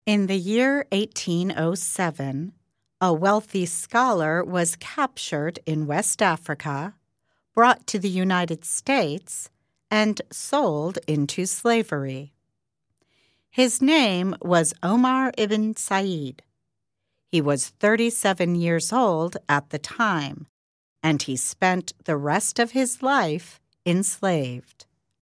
In the year 1807, a wealthy scholar was captured in West Africa, brought to the United States, and sold into slavery. His name was Omar ibn Said. He was 37 years old at the time, and he spent the rest of his life enslaved.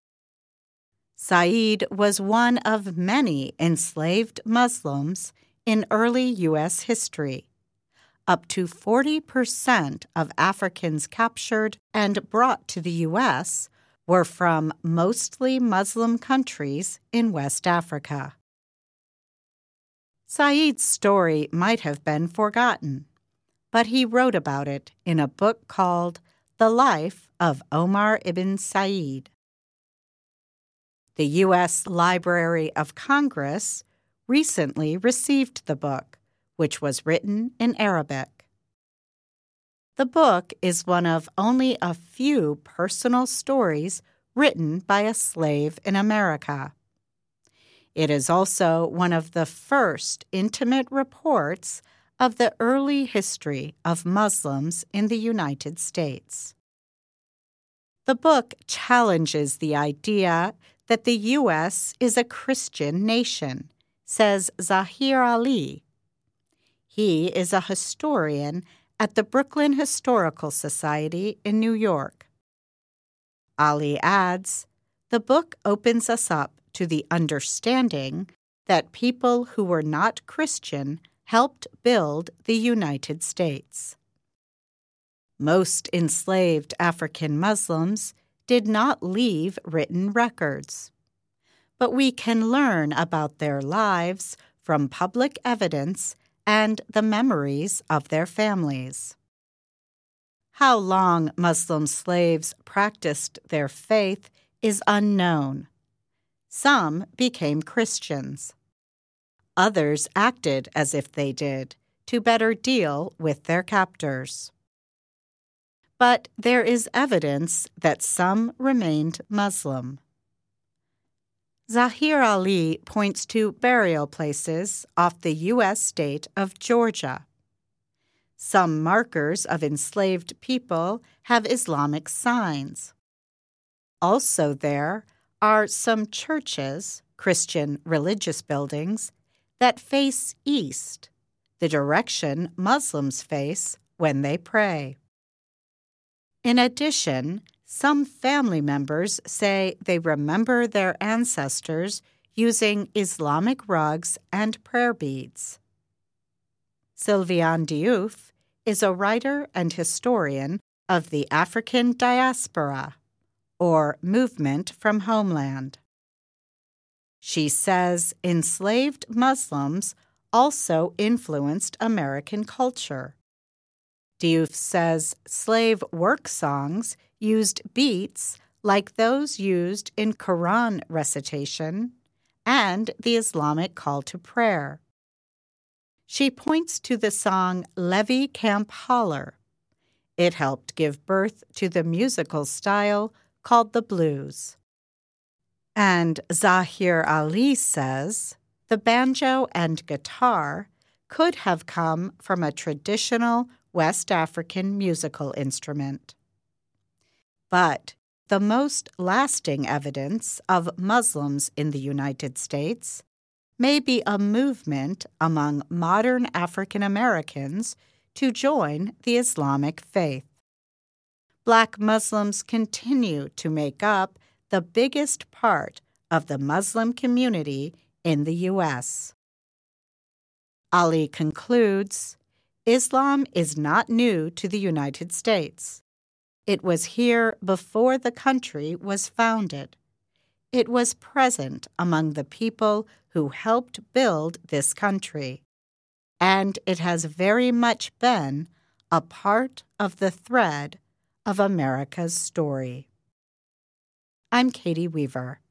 Said was one of many enslaved Muslims in early U.S. history. Up to 40% of Africans captured and brought to the U.S. were from mostly Muslim countries in West Africa. Said's story might have been forgotten, but he wrote about it in a book called The Life of Omar ibn Said. The U.S. Library of Congress recently received the book, which was written in Arabic. The book is one of only a few personal stories written by a slave in America. It is also one of the first intimate reports of the early history of Muslims in the United States. The book challenges the idea that the U.S. is a Christian nation, says Zahir Ali. He is a historian at the Brooklyn Historical Society in New York. Ali adds, the book opens us up to the understanding that people who were not Christian helped build the United States. Most enslaved African Muslims did not leave written records, but we can learn about their lives from public evidence and the memories of their families. How long Muslim slaves practiced their faith is unknown. Some became Christians. Others acted as if they did to better deal with their captors. But there is evidence that some remained Muslim. Zahir Ali points to burial places off the U.S. state of Georgia. Some markers of enslaved people have Islamic signs. Also there are some churches, Christian religious buildings, that face east, the direction Muslims face when they pray. In addition, some family members say they remember their ancestors using Islamic rugs and prayer beads. Sylviane Diouf is a writer and historian of the African diaspora, or movement from homeland. She says enslaved Muslims also influenced American culture. Diouf says slave work songs used beats like those used in Quran recitation and the Islamic call to prayer. She points to the song Levee Camp Holler. It helped give birth to the musical style called the blues. And Zahir Ali says the banjo and guitar could have come from a traditional West African musical instrument. But the most lasting evidence of Muslims in the United States may be a movement among modern African Americans to join the Islamic faith. Black Muslims continue to make up the biggest part of the Muslim community in the U.S. Ali concludes, Islam is not new to the United States. It was here before the country was founded. It was present among the people who helped build this country, and it has very much been a part of the thread of America's story. I'm Katie Weaver.